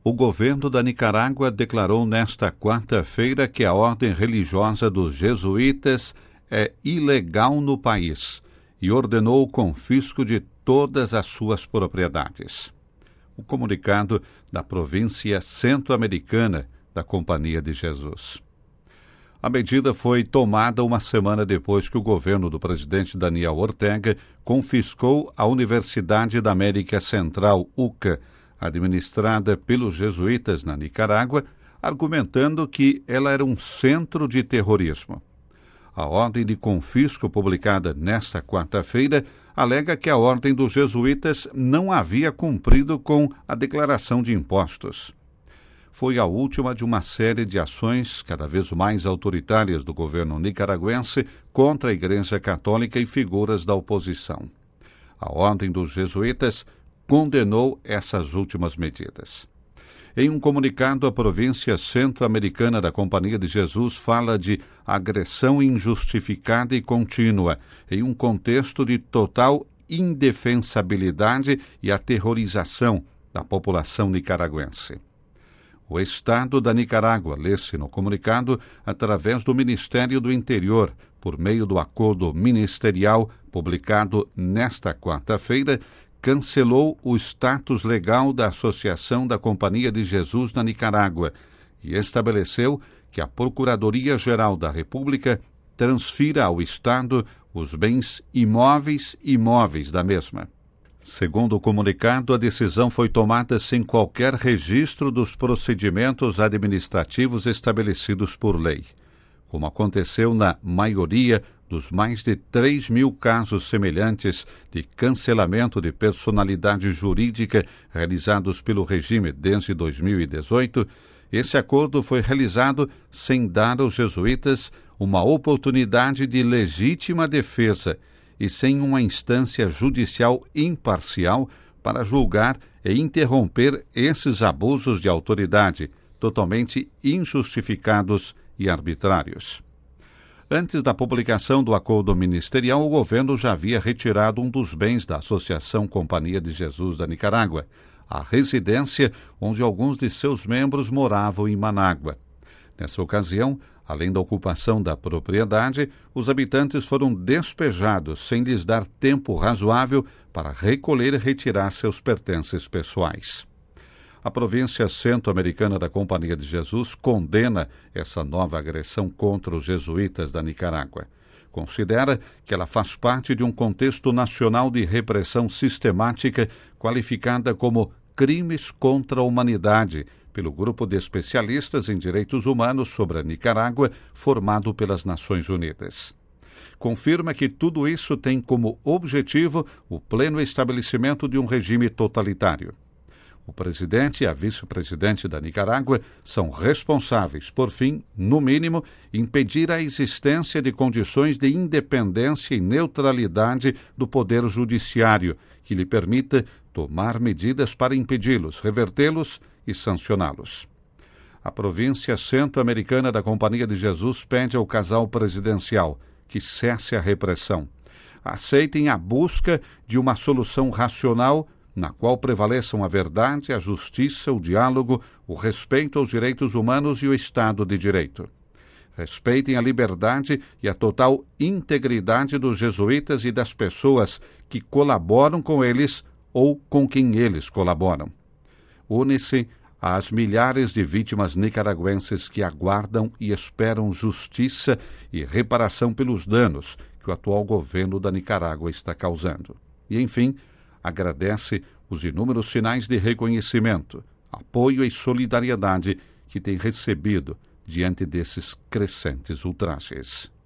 O governo da Nicarágua declarou nesta quarta-feira que a ordem religiosa dos jesuítas é ilegal no país e ordenou o confisco de todas as suas propriedades. O comunicado da província centro-americana da Companhia de Jesus. A medida foi tomada uma semana depois que o governo do presidente Daniel Ortega confiscou a Universidade da América Central, UCA, administrada pelos jesuítas na Nicarágua, argumentando que ela era um centro de terrorismo. A ordem de confisco publicada nesta quarta-feira alega que a ordem dos jesuítas não havia cumprido com a declaração de impostos. Foi a última de uma série de ações cada vez mais autoritárias do governo nicaragüense contra a Igreja Católica e figuras da oposição. A ordem dos jesuítas condenou essas últimas medidas. Em um comunicado, a província centro-americana da Companhia de Jesus fala de agressão injustificada e contínua, em um contexto de total indefensabilidade e aterrorização da população nicaragüense. O Estado da Nicarágua, lê-se no comunicado, através do Ministério do Interior, por meio do acordo ministerial publicado nesta quarta-feira, cancelou o status legal da Associação da Companhia de Jesus na Nicarágua e estabeleceu que a Procuradoria-Geral da República transfira ao Estado os bens imóveis e móveis da mesma. Segundo o comunicado, a decisão foi tomada sem qualquer registro dos procedimentos administrativos estabelecidos por lei, como aconteceu na maioria dos mais de 3.000 casos semelhantes de cancelamento de personalidade jurídica realizados pelo regime desde 2018, esse acordo foi realizado sem dar aos jesuítas uma oportunidade de legítima defesa e sem uma instância judicial imparcial para julgar e interromper esses abusos de autoridade totalmente injustificados e arbitrários. Antes da publicação do acordo ministerial, o governo já havia retirado um dos bens da Associação Companhia de Jesus da Nicarágua, a residência onde alguns de seus membros moravam em Manágua. Nessa ocasião, além da ocupação da propriedade, os habitantes foram despejados sem lhes dar tempo razoável para recolher e retirar seus pertences pessoais. A província centro-americana da Companhia de Jesus condena essa nova agressão contra os jesuítas da Nicarágua. Considera que ela faz parte de um contexto nacional de repressão sistemática qualificada como crimes contra a humanidade pelo grupo de especialistas em direitos humanos sobre a Nicarágua formado pelas Nações Unidas. Confirma que tudo isso tem como objetivo o pleno estabelecimento de um regime totalitário. O presidente e a vice-presidente da Nicarágua são responsáveis por fim, no mínimo, impedir a existência de condições de independência e neutralidade do poder judiciário, que lhe permita tomar medidas para impedi-los, revertê-los e sancioná-los. A província centro-americana da Companhia de Jesus pede ao casal presidencial que cesse a repressão, aceitem a busca de uma solução racional na qual prevaleçam a verdade, a justiça, o diálogo, o respeito aos direitos humanos e o Estado de Direito. Respeitem a liberdade e a total integridade dos jesuítas e das pessoas que colaboram com eles ou com quem eles colaboram. Une-se às milhares de vítimas nicaragüenses que aguardam e esperam justiça e reparação pelos danos que o atual governo da Nicarágua está causando. E, enfim, agradece os inúmeros sinais de reconhecimento, apoio e solidariedade que tem recebido diante desses crescentes ultrajes.